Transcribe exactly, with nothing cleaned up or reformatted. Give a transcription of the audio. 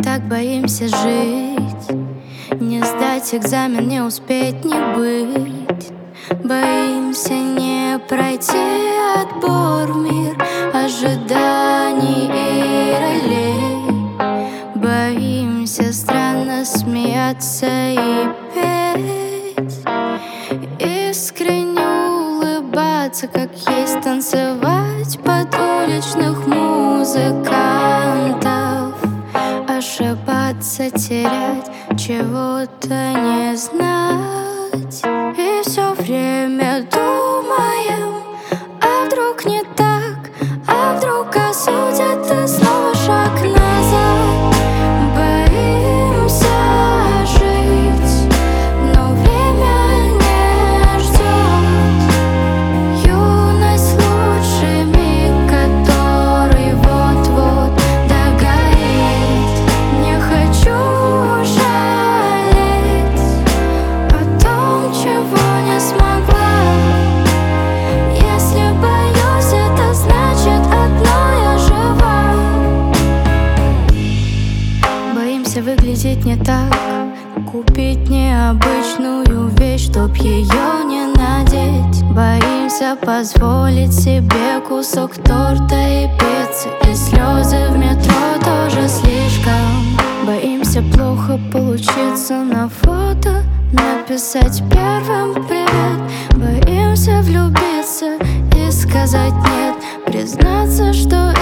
так боимся жить, не сдать экзамен, не успеть, не быть. Боимся не пройти отбор в мир ожиданий и ролей. Боимся странно смеяться и петь, искренне улыбаться, как есть, танцевать под уличных музыкантов, ошибаться, терять, чего-то не знать. И все время думаем, а вдруг не так, а вдруг осудят, и снова шаг назад. Боимся жить, но время не ждет. Юность — лучший миг, который вот-вот догорит. Не хочу жалеть о том, чего не смогла. Если боюсь, это значит одно: я жива. Боимся выглядеть не так, купить необычную вещь, чтоб ее не надеть. Боимся позволить себе кусок торта и пиццы, и слезы в метро тоже слишком. Боимся плохо получиться на фото, написать первым привет. Боимся влюбиться и сказать нет, признаться, что